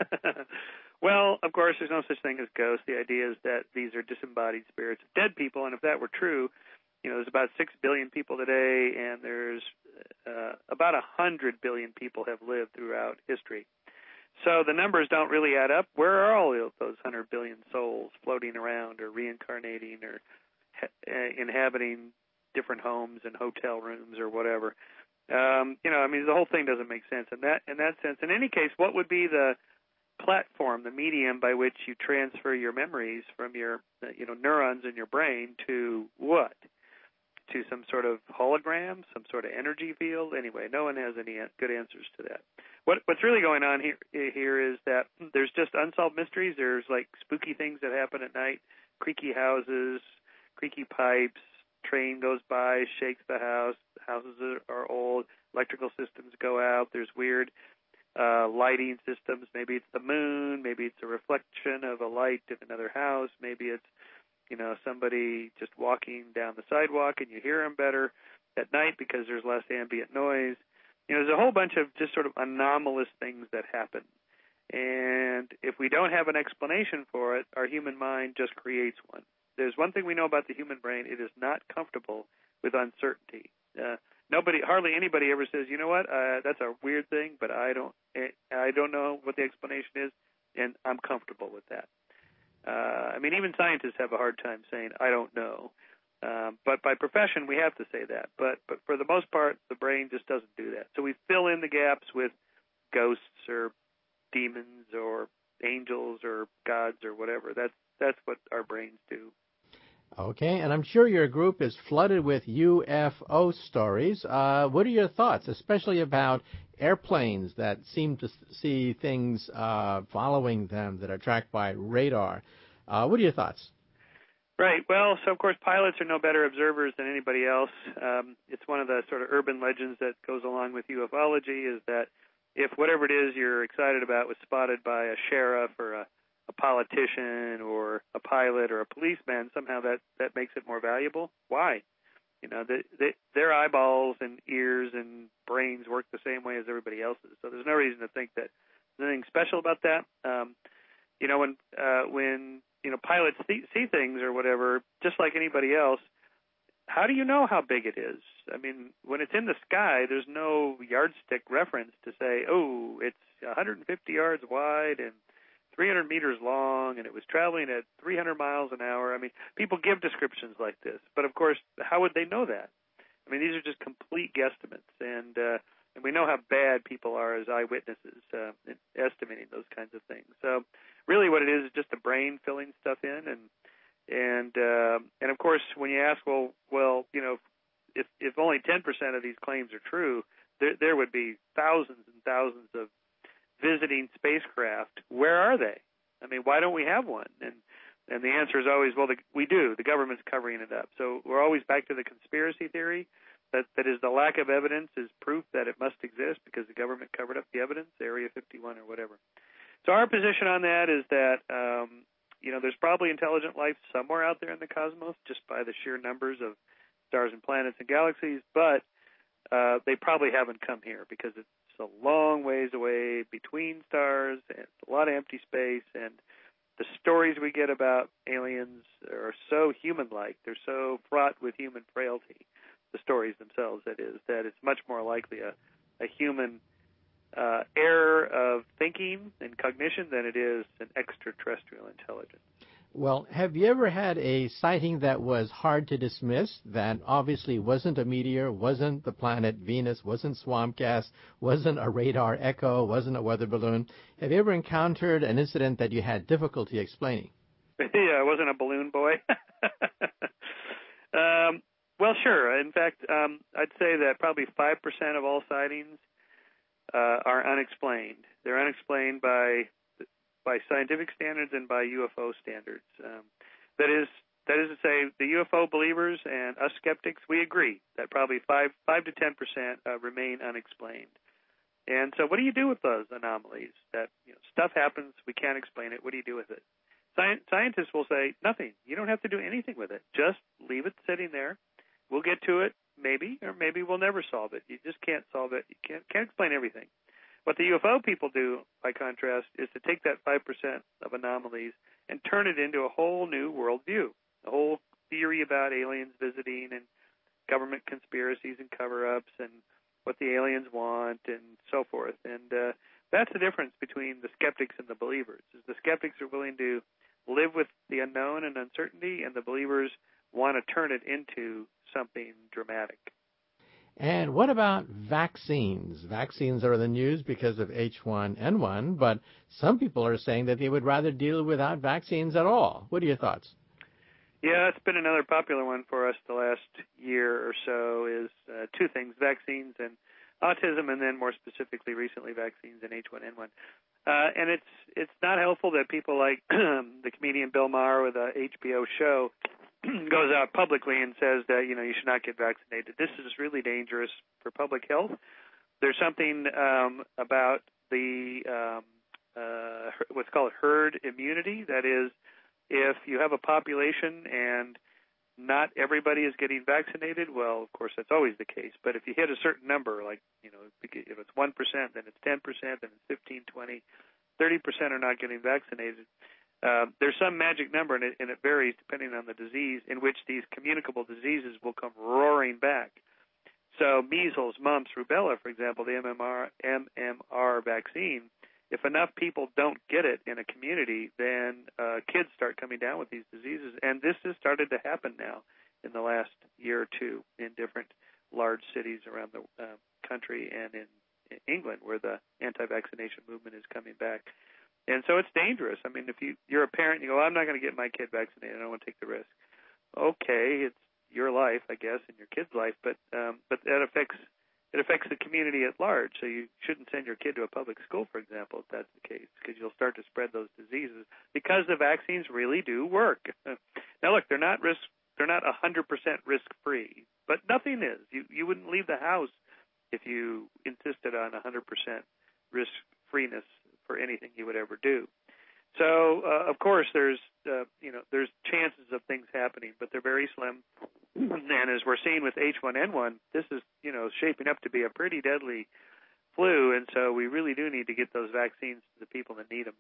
Well, of course, there's no such thing as ghosts. The idea is that these are disembodied spirits of dead people, and if that were true, you know, there's about six billion people today, and there's uh, about one hundred billion people have lived throughout history. So the numbers don't really add up. Where are all those one hundred billion souls floating around or reincarnating or ha- inhabiting different homes and hotel rooms or whatever? Um, you know, I mean, the whole thing doesn't make sense in that in that sense. In any case, what would be the platform, the medium by which you transfer your memories from your, you know, neurons in your brain to what? To some sort of hologram, some sort of energy field? Anyway, no one has any good answers to that. What, what's really going on here, here is that there's just unsolved mysteries. There's like spooky things that happen at night, creaky houses, creaky pipes, train goes by, shakes the house, houses are, are old, electrical systems go out, there's weird uh, lighting systems. Maybe it's the moon, maybe it's a reflection of a light in another house, maybe it's, you know, somebody just walking down the sidewalk and you hear them better at night because there's less ambient noise. You know, there's a whole bunch of just sort of anomalous things that happen. And if we don't have an explanation for it, our human mind just creates one. There's one thing we know about the human brain. It is not comfortable with uncertainty. Uh, nobody, hardly anybody ever says, you know what, uh, that's a weird thing, but I don't, I don't know what the explanation is, and I'm comfortable with that. Uh, I mean, even scientists have a hard time saying, I don't know. Um, but by profession, we have to say that. But but for the most part, the brain just doesn't do that. So we fill in the gaps with ghosts or demons or angels or gods or whatever. That's that's what our brains do. Okay, and I'm sure your group is flooded with U F O stories. Uh, what are your thoughts, especially about airplanes that seem to see things uh, following them that are tracked by radar? Uh, what are your thoughts? Right. Well, so of course pilots are no better observers than anybody else. Um, it's one of the sort of urban legends that goes along with ufology is that if whatever it is you're excited about was spotted by a sheriff or a, a politician or a pilot or a policeman, somehow that, that makes it more valuable. Why? You know, they, they, their eyeballs and ears and brains work the same way as everybody else's. So there's no reason to think that there's anything special about that. Um, you know, when uh, when you know, pilots see, see things or whatever, just like anybody else, how do you know how big it is? I mean, when it's in the sky, there's no yardstick reference to say, oh, it's one hundred fifty yards wide and three hundred meters long, and it was traveling at three hundred miles an hour. I mean, people give descriptions like this, but of course, how would they know that? I mean, these are just complete guesstimates, and uh, and we know how bad people are as eyewitnesses uh, in estimating those kinds of things. So really what it is is just the brain filling stuff in, and and uh, and of course, when you ask, well, well, you know, if if only ten percent of these claims are true, there there would be thousands and thousands of visiting spacecraft. Where are they? I mean, why don't we have one? And and the answer is always, well, the, we do. The government's covering it up. So we're always back to the conspiracy theory. That that is the lack of evidence is proof that it must exist because the government covered up the evidence, Area fifty-one or whatever. So our position on that is that um, you know, there's probably intelligent life somewhere out there in the cosmos just by the sheer numbers of stars and planets and galaxies, but uh, they probably haven't come here because it's a long ways away between stars and a lot of empty space, and the stories we get about aliens are so human-like. They're so fraught with human frailty, the stories themselves, that is, that it's much more likely a, a human uh, error of thinking and cognition than it is an extraterrestrial intelligence. Well, have you ever had a sighting that was hard to dismiss, that obviously wasn't a meteor, wasn't the planet Venus, wasn't swamp gas, wasn't a radar echo, wasn't a weather balloon? Have you ever encountered an incident that you had difficulty explaining? Yeah, I wasn't a balloon boy. um, Well, sure. In fact, um, I'd say that probably five percent of all sightings uh, are unexplained. They're unexplained by by scientific standards and by U F O standards. Um, that is that is to say, the U F O believers and us skeptics, we agree that probably five five to ten percent uh, remain unexplained. And so, what do you do with those anomalies? That you know, stuff happens, we can't explain it. What do you do with it? Sci- scientists will say nothing. You don't have to do anything with it. Just leave it sitting there. We'll get to it, maybe, or maybe we'll never solve it. You just can't solve it. You can't, can't explain everything. What the U F O people do, by contrast, is to take that five percent of anomalies and turn it into a whole new worldview, a whole theory about aliens visiting and government conspiracies and cover-ups and what the aliens want and so forth. And uh, that's the difference between the skeptics and the believers. Is the skeptics are willing to live with the unknown and uncertainty, and the believers want to turn it into something dramatic. And what about vaccines? Vaccines are in the news because of H one N one, but some people are saying that they would rather deal without vaccines at all. What are your thoughts? Yeah, it's been another popular one for us the last year or so is uh, two things, vaccines and autism, and then more specifically recently vaccines and H one N one. Uh, and it's it's not helpful that people like the comedian Bill Maher with a H B O show goes out publicly and says that, you know, you should not get vaccinated. This is really dangerous for public health. There's something um, about the um, uh, what's called herd immunity. That is, if you have a population and not everybody is getting vaccinated, well, of course, that's always the case. But if you hit a certain number, like, you know, if it's one percent, then it's ten percent, then it's fifteen, twenty, thirty percent are not getting vaccinated. Uh, there's some magic number, and it, and it varies depending on the disease, in which these communicable diseases will come roaring back. So measles, mumps, rubella, for example, the M M R, M M R vaccine, if enough people don't get it in a community, then uh, kids start coming down with these diseases. And this has started to happen now in the last year or two in different large cities around the uh, country and in, in England, where the anti-vaccination movement is coming back. And so it's dangerous. I mean, if you, you're a parent and you go, I'm not going to get my kid vaccinated, I don't want to take the risk. Okay, it's your life, I guess, and your kid's life, but um, but that affects it affects the community at large. So you shouldn't send your kid to a public school, for example, if that's the case, because you'll start to spread those diseases because the vaccines really do work. Now, look, they're not risk they're not one hundred percent risk-free, but nothing is. You you wouldn't leave the house if you insisted on one hundred percent risk-freeness for anything you would ever do. So, uh, of course, there's uh, you know there's chances of things happening, but they're very slim. And as we're seeing with H one N one, this is you know shaping up to be a pretty deadly flu, and so we really do need to get those vaccines to the people that need them.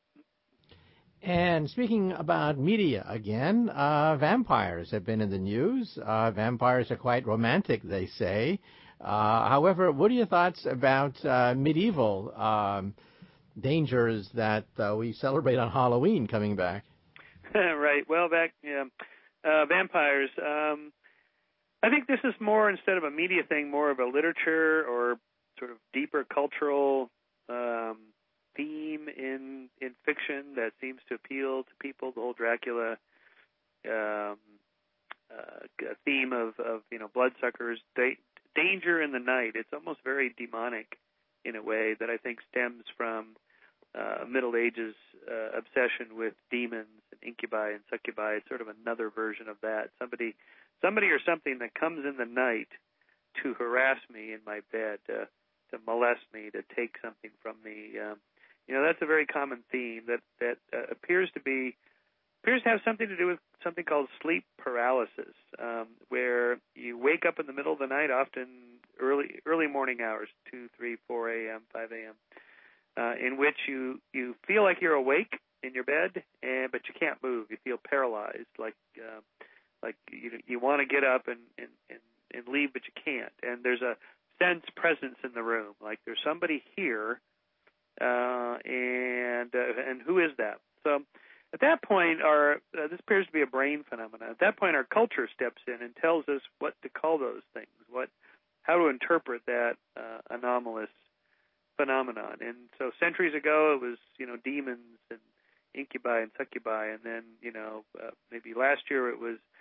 And speaking about media again, uh, vampires have been in the news. Uh, vampires are quite romantic, they say. Uh, however, what are your thoughts about uh, medieval um, dangers that uh, we celebrate on Halloween coming back? Right. Well, back yeah, uh, vampires. Um, I think this is more, instead of a media thing, more of a literature or sort of deeper cultural um, theme in in fiction that seems to appeal to people. The whole Dracula um, uh, theme of, of you know bloodsuckers, da- danger in the night. It's almost very demonic in a way that I think stems from Uh, Middle Ages uh, obsession with demons and incubi and succubi. It's sort of another version of that. Somebody, somebody or something that comes in the night to harass me in my bed, uh, to molest me, to take something from me. Um, you know, that's a very common theme that that uh, appears to be appears to have something to do with something called sleep paralysis, um, where you wake up in the middle of the night, often early early morning hours, two, three, four a.m., five a.m. Uh, in which you, you feel like you're awake in your bed, and but you can't move. You feel paralyzed, like uh, like you you want to get up and, and, and, and leave, but you can't. And there's a sense presence in the room, like there's somebody here, uh, and uh, and who is that? So at that point, our uh, this appears to be a brain phenomenon. At that point, our culture steps in and tells us what to call those things, what how to interpret that uh, anomalous phenomenon. And so centuries ago, it was, you know, demons and incubi and succubi. And then, you know, uh, maybe last year it was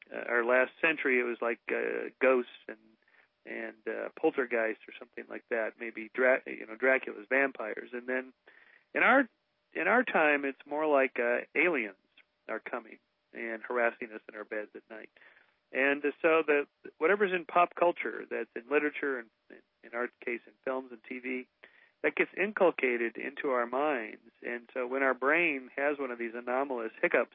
uh, our last century, it was like uh, ghosts and and uh, poltergeist or something like that. Maybe Dra- you know Dracula's vampires, and then in our in our time, it's more like uh, aliens are coming and harassing us in our beds at night. And uh, so the whatever's in pop culture, that's in literature and in our case in films and T V, that gets inculcated into our minds. And so when our brain has one of these anomalous hiccups,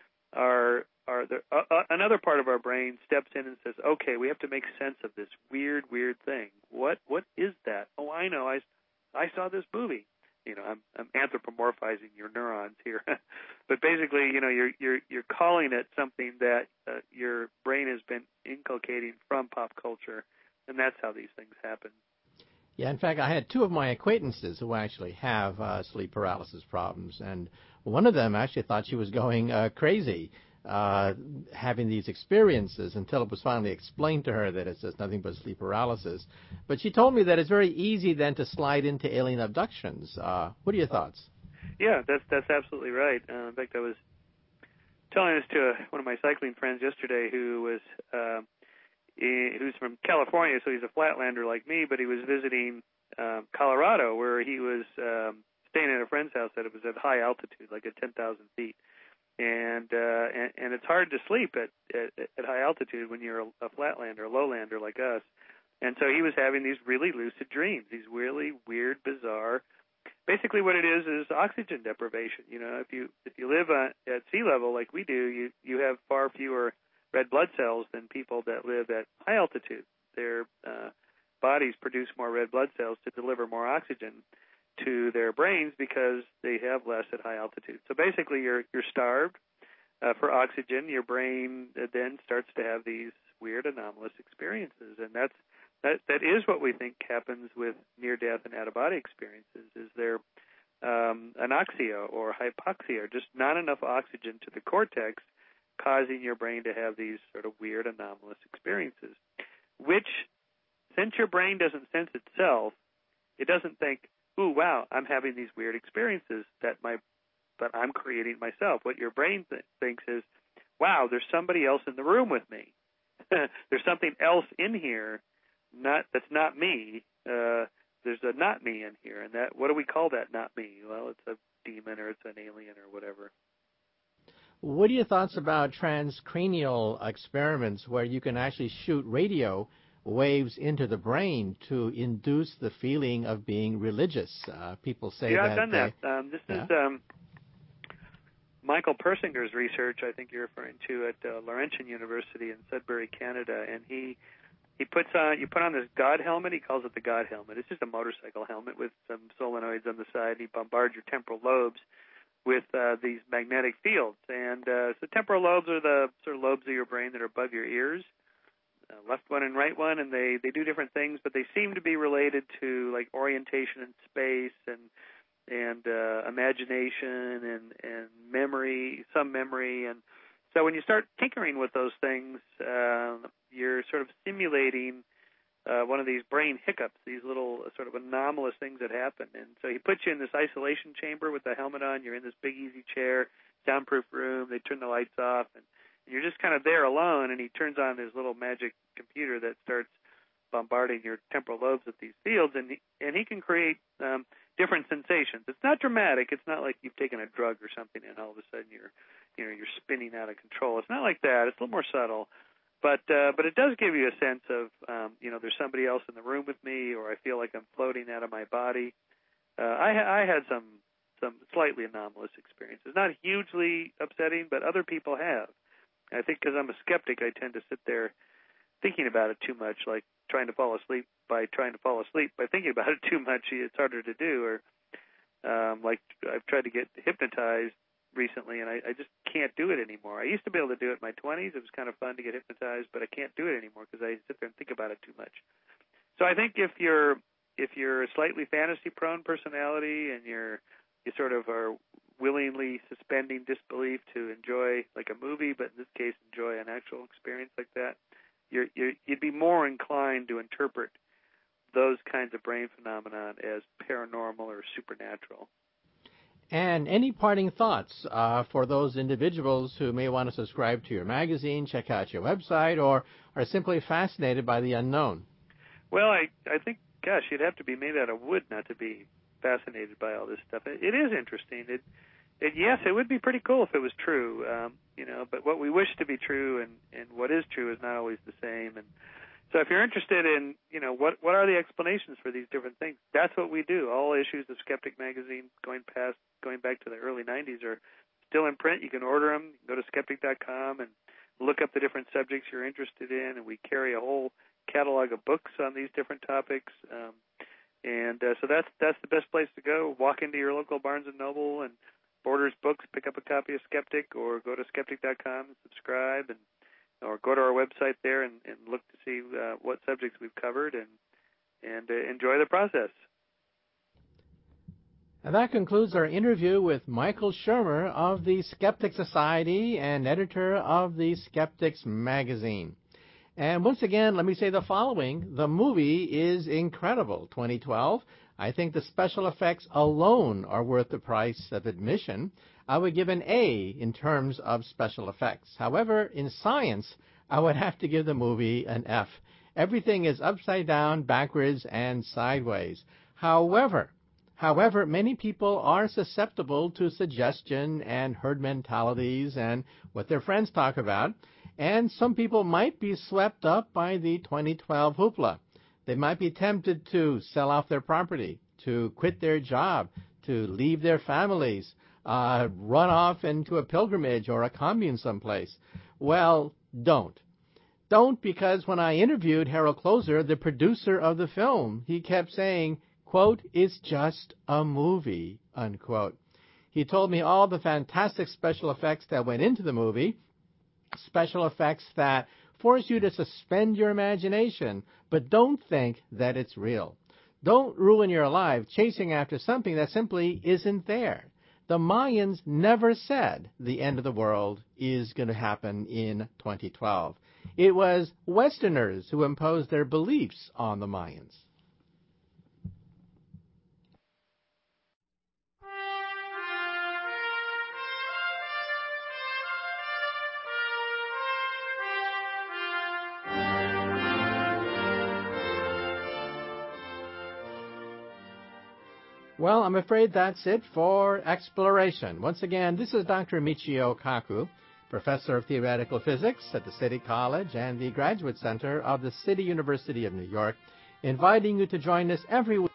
our our the, uh, uh, another part of our brain steps in and says, "Okay, we have to make sense of this weird, weird thing. What what is that? Oh, I know. I I saw this movie." You know, I'm, I'm anthropomorphizing your neurons here, but basically, you know, you're you're you're calling it something that uh, your brain has been inculcating from pop culture, and that's how these things happen. Yeah, in fact, I had two of my acquaintances who actually have uh, sleep paralysis problems, and one of them actually thought she was going uh, crazy uh, having these experiences until it was finally explained to her that it's just nothing but sleep paralysis. But she told me that it's very easy then to slide into alien abductions. Uh, what are your thoughts? Yeah, that's that's absolutely right. Uh, in fact, I was telling this to one of my cycling friends yesterday who was uh, he, who's from California, so he's a flatlander like me, but he was visiting um, Colorado, where he was um, staying at a friend's house that it was at high altitude, like at ten thousand feet. And, uh, and and it's hard to sleep at, at at high altitude when you're a, a flatlander, a lowlander like us. And so he was having these really lucid dreams, these really weird, bizarre. Basically, what it is is oxygen deprivation. You know, if you if you live on, at sea level like we do, you you have far fewer red blood cells than people that live at high altitude. Their uh, bodies produce more red blood cells to deliver more oxygen to their brains because they have less at high altitude. So basically, you're you're starved uh, for oxygen. Your brain then starts to have these weird anomalous experiences, and that's that that is what we think happens with near-death and out-of-body experiences. Is there um, anoxia or hypoxia, or just not enough oxygen to the cortex, causing your brain to have these sort of weird anomalous experiences? Which, since your brain doesn't sense itself, it doesn't think, ooh, wow, I'm having these weird experiences that my, but I'm creating myself. What your brain th- thinks is, wow, there's somebody else in the room with me. There's something else in here, not that's not me. Uh, there's a not me in here, and that what do we call that not me? Well, it's a demon or it's an alien or whatever. What are your thoughts about transcranial experiments where you can actually shoot radio waves into the brain to induce the feeling of being religious? Uh, people say yeah, that... I've done they, that. Um, this yeah? is um, Michael Persinger's research, I think you're referring to, at uh, Laurentian University in Sudbury, Canada, and he he puts on, you put on this God helmet. He calls it the God helmet. It's just a motorcycle helmet with some solenoids on the side. He bombards your temporal lobes with uh, these magnetic fields. And uh, so temporal lobes are the sort of lobes of your brain that are above your ears, uh, left one and right one, and they, they do different things, but they seem to be related to like orientation in space and and uh, imagination and, and memory, some memory. And so when you start tinkering with those things, uh, you're sort of simulating Uh, one of these brain hiccups, these little uh, sort of anomalous things that happen. And so he puts you in this isolation chamber with the helmet on. You're in this big, easy chair, soundproof room. They turn the lights off, and, and you're just kind of there alone, and he turns on his little magic computer that starts bombarding your temporal lobes with these fields, and he, and he can create um, different sensations. It's not dramatic. It's not like you've taken a drug or something, and all of a sudden you're, you know, you're spinning out of control. It's not like that. It's a little more subtle. But uh, but it does give you a sense of, um, you know, there's somebody else in the room with me, or I feel like I'm floating out of my body. Uh, I, I had some some slightly anomalous experiences, not hugely upsetting, but other people have. And I think because I'm a skeptic, I tend to sit there thinking about it too much, like trying to fall asleep by trying to fall asleep by thinking about it too much. It's harder to do. Or um, like I've tried to get hypnotized recently, and I, I just can't do it anymore. I used to be able to do it in my twenties. It was kind of fun to get hypnotized, but I can't do it anymore because I sit there and think about it too much. So I think if you're if you're a slightly fantasy-prone personality and you're you sort of are willingly suspending disbelief to enjoy like a movie, but in this case enjoy an actual experience like that, you're, you're, you'd be more inclined to interpret those kinds of brain phenomenon as paranormal or supernatural. And any parting thoughts uh, for those individuals who may want to subscribe to your magazine, check out your website, or are simply fascinated by the unknown? Well, I, I think, gosh, you'd have to be made out of wood not to be fascinated by all this stuff. It, it is interesting. It, it, yes, it would be pretty cool if it was true, um, you know, but what we wish to be true and, and what is true is not always the same. And so if you're interested in, you know, what, what are the explanations for these different things, that's what we do. All issues of Skeptic Magazine going past, going back to the early nineties are still in print. You can order them. You can go to skeptic dot com and look up the different subjects you're interested in, and we carry a whole catalog of books on these different topics. Um, and uh, so that's that's the best place to go. Walk into your local Barnes and Noble and Borders Books, pick up a copy of Skeptic, or go to skeptic dot com and subscribe, and or go to our website there and, and look to see uh, what subjects we've covered, and and uh, enjoy the process. And that concludes our interview with Michael Shermer of the Skeptic Society and editor of the Skeptics Magazine. And once again, let me say the following. The movie is incredible, twenty twelve. I think the special effects alone are worth the price of admission. I would give an A in terms of special effects. However, in science, I would have to give the movie an F. Everything is upside down, backwards, and sideways. However, however, many people are susceptible to suggestion and herd mentalities and what their friends talk about. And some people might be swept up by the twenty twelve hoopla. They might be tempted to sell off their property, to quit their job, to leave their families, uh, run off into a pilgrimage or a commune someplace. Well, don't. Don't, because when I interviewed Harold Closer, the producer of the film, he kept saying, quote, "It's just a movie," unquote. He told me all the fantastic special effects that went into the movie, special effects that force you to suspend your imagination, but don't think that it's real. Don't ruin your life chasing after something that simply isn't there. The Mayans never said the end of the world is going to happen in twenty twelve. It was Westerners who imposed their beliefs on the Mayans. Well, I'm afraid that's it for Exploration. Once again, this is Doctor Michio Kaku, Professor of Theoretical Physics at the City College and the Graduate Center of the City University of New York, inviting you to join us every week